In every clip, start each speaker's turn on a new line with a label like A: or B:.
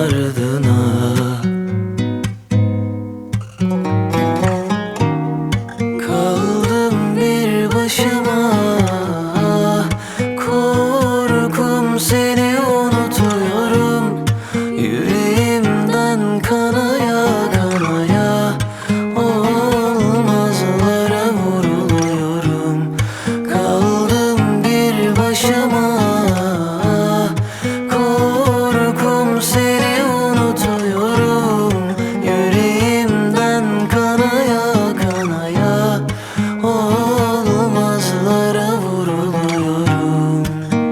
A: ardına. Kaldım bir başıma, korkum seni unutuyorum. Yüreğimden kanaya kanaya olmazlara vuruluyorum. Kaldım bir başıma, korkum seni unutuyorum. Yüreğimden kanaya kanaya olmazlara vuruluyorum.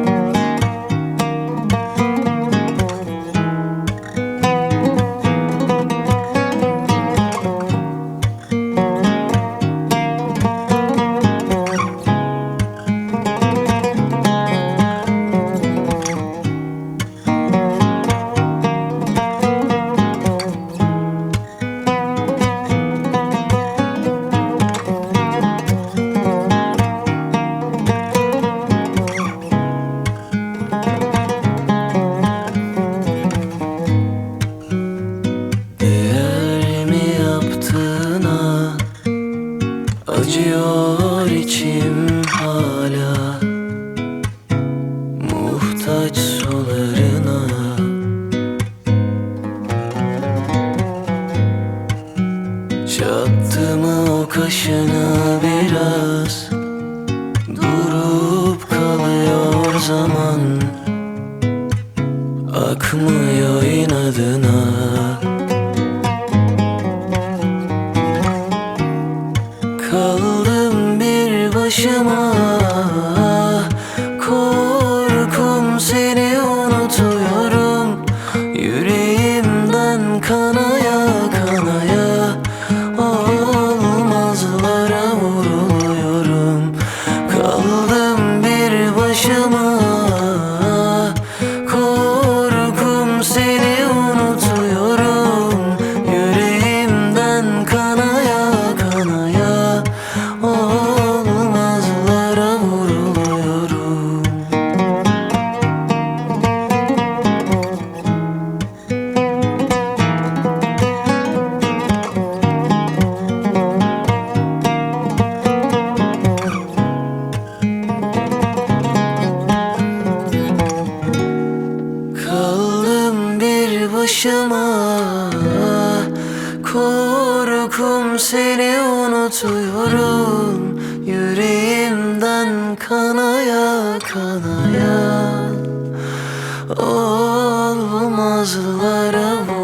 A: Acıyor içim hala, muhtaç sularına. Çattı mı o kaşına biraz, durup kalıyor zaman, akmıyor inadına. Kaldım bir başıma, korkum seni unutuyorum. Yüreğimden kanaya kanaya olmazlara vuruluyorum. Kaldım bir başıma, korkum seni unutuyorum. Yüreğimden kanaya kanaya olmazlara vuruluyorum. Kaldım bir başıma, korkum seni unutuyorum. Yüreğimden kanaya kanaya olmazlara